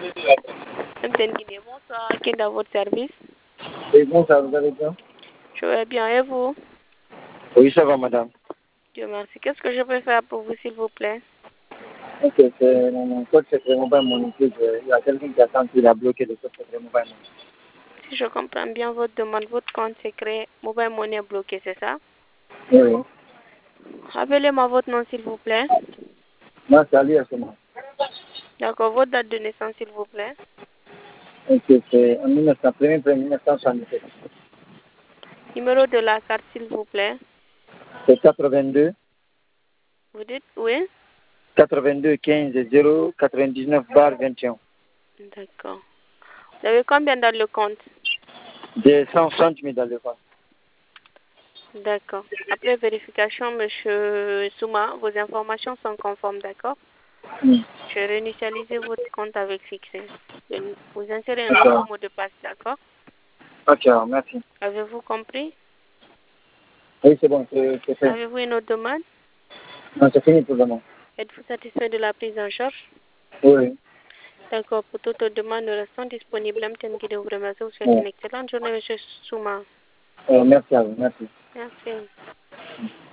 MTN Guinée, bonsoir. Qui est dans votre service? Oui, bonsoir, vous allez bien? Je vais bien, et vous? Oui, ça va, madame. Dieu merci. Qu'est-ce que je peux faire pour vous, s'il vous plaît? Ok, c'est mon code secret mobile money. Il y a quelqu'un qui attend qu'il a bloqué le code secret mobile money. Si je comprends bien votre demande, votre compte secret Mobile Money est bloqué, c'est ça? Oui. Rappelez-moi votre nom, s'il vous plaît. Moi, c'est Ali Assema. D'accord, votre date de naissance, s'il vous plaît. Ok, c'est en 1977. Numéro de la carte, s'il vous plaît. C'est 82 Vous dites oui? 82 15 0 99 bar 21. D'accord. Vous avez combien dans le compte? J'ai 160 000 dans le compte. D'accord. Après vérification, monsieur Souma, vos informations sont conformes, d'accord? Je vais réinitialiser votre compte avec succès. Vous insérez un nouveau mot de passe, d'accord? Ok, merci. Avez-vous compris? Oui, c'est bon, c'est fait. Avez-vous une autre demande? Non, c'est fini pour le moment. Êtes-vous satisfait de la prise en charge? Oui. D'accord. Pour toute demande, nous restons disponibles. MTN Guinée vous remercie. Vous souhaite une excellente journée, monsieur Souma. Merci à vous, merci. Merci.